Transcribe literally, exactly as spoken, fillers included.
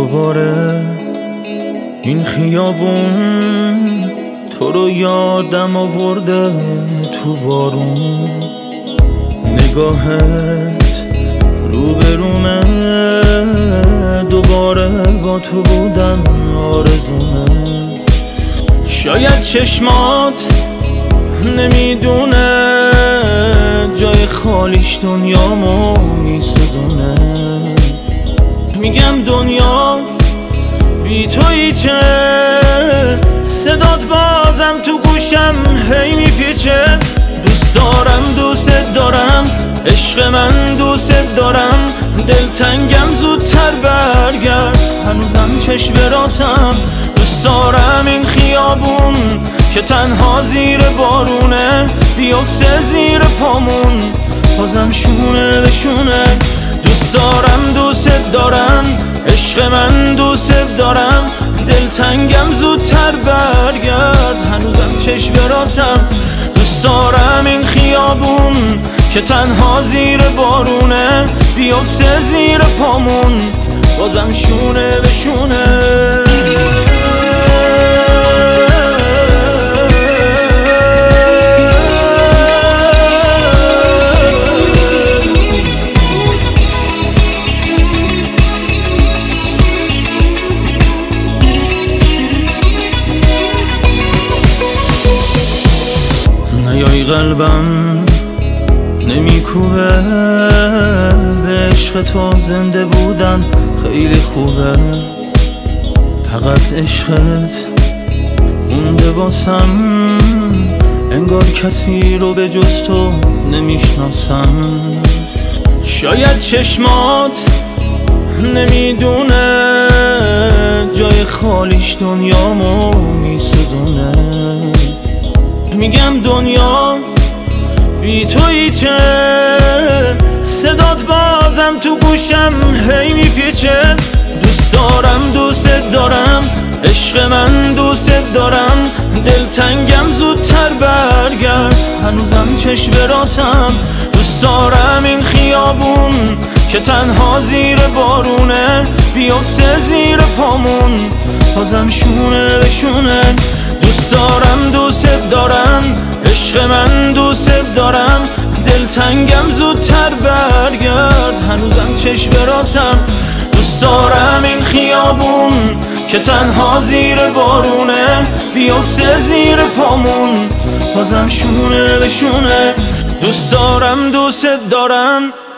دوباره این خیابون تو رو یادم آورده تو بارون. نگاهت روبرومه، دوباره با تو بودن آرزومه. شاید چشمات نمیدونه جای خالیش دنیامو میسودونه. میگم دنیا بی تویی چه، صدات بازم تو گوشم هی میپیچه. دوست دارم دوست دارم عشق من دوست دارم، دلتنگم زودتر برگرد هنوزم چشم براتم. دوست دارم این خیابون که تنها زیر بارونه بیفته زیر پامون بازم شونه به شونه. دوست دارم دوست دارم عشق من دوست دارم، دلتنگم زودتر برگرد هنوزم چشم براتم. دوست دارم این خیابون که تنها زیر بارونه بیفته زیر پامون بازم شونه به شونه. نیای قلبم نمیکوبه، به عشق تو زنده بودن خیلی خوبه. فقط عشقت مونده واسم، انگار کسی رو به جز تو نمیشناسم. شاید چشمات نمیدونه جای خالیش دنیامو میسودونه. میگم دنیا بی تویی چه، صدات بازم تو گوشم هی میپیچه. دوست دارم دوست دارم عشق من دوست دارم، دلتنگم زودتر برگرد هنوزم چشم براتم. دوست دارم این خیابون که تنها زیر بارونه بیفته زیر پامون بازم شونه به شونه. دوست دارم دوست دارم عشق من دوست دارم، دلتنگم زودتر برگرد هنوزم چشم براتم. دوست دارم این خیابون که تنها زیر بارونه بیفته زیر پامون بازم شونه به شونه. دوست دارم دوست دارم